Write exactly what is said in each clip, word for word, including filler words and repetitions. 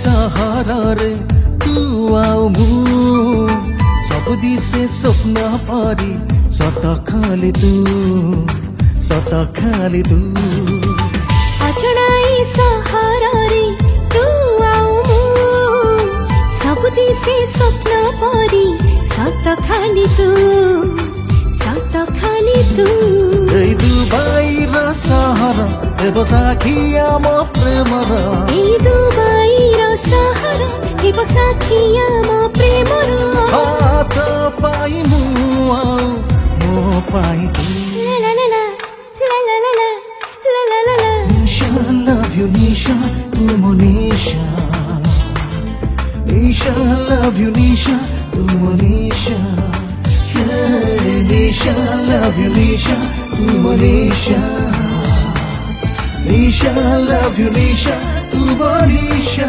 सहर तू आउ मु सब दिसे स्वप्न परी सत खाली तू सत खाली तू अचनाई सहर तू आउ मु सब दिसे स्वप्न परी सत खाली तू सत खाली तू এই দুবাইর सहर हेबो साखी आम प्रेमर এই দুবাইর सहर हेबो साखी आम प्रेमर हात पाई मु आउ मो पाई तू ला ला ला ला ला ला ला ला ला ला ला Nisha, love you Nisha, tu mo Nisha Nisha, love you Nisha, tu mo Nisha Hey, Nisha, love you Nisha, tu mo Nisha Nisha, love you Nisha, tu mo Nisha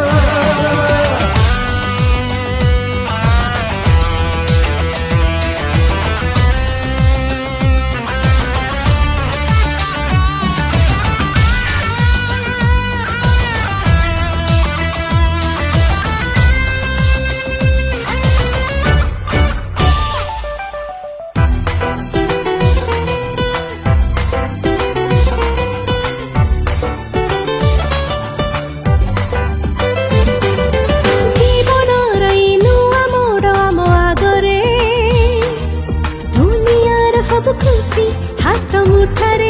सब खुशी हाथ मुठारे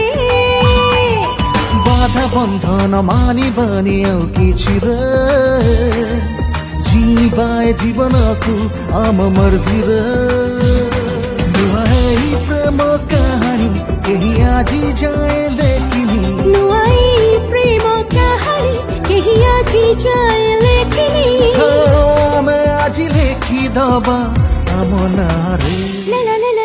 बाधा बंधन मानी बनी आउ किछि रे जीवाए जीवन को आम मर्जी रे नुआई प्रेम कहानी कहीं आजी जाए लेकिनी नुआई प्रेम कहानी कहीं आजी जाए लेकिनी मैं आज लेखी दबा आम नारे ला ला ला ला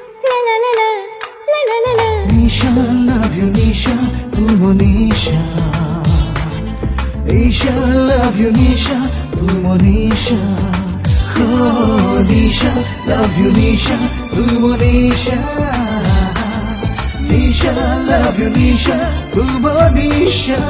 Nisha, love you Nisha, tu mo Nisha Nisha, love you Nisha, tu mo Nisha Oh, Nisha, love you Nisha, tu mo Nisha Nisha, love you Nisha, tu mo Nisha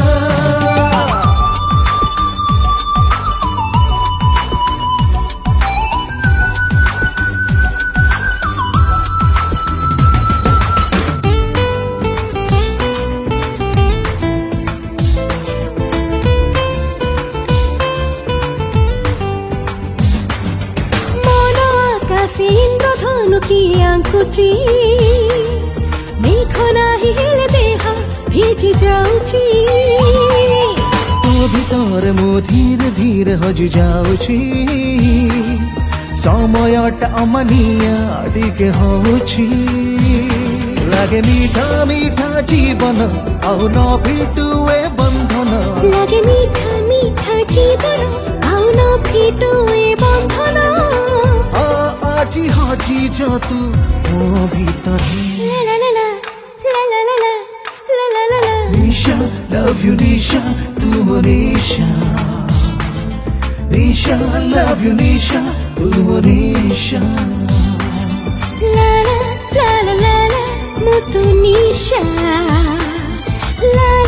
इंद्रधनु की आंकुची मेघ नाही हेले देह भिजी जाउची तो भीतर मो धीरे धीरे हजि जाउची समयटा अमनिया डिके होउची लागे मीठा मीठा जीवन आउ न फिटुए बंधन लागे मीठा मीठा जीवन आउ न फिटुए बंधन आजी हाजी जा तू मो भीतर ला ला ला ला ला ला ला ला ला ला ला Nisha, love you Nisha, tu mo Nisha Nisha, love you Nisha, tu mo Nisha La la la la la la, mutu Nisha La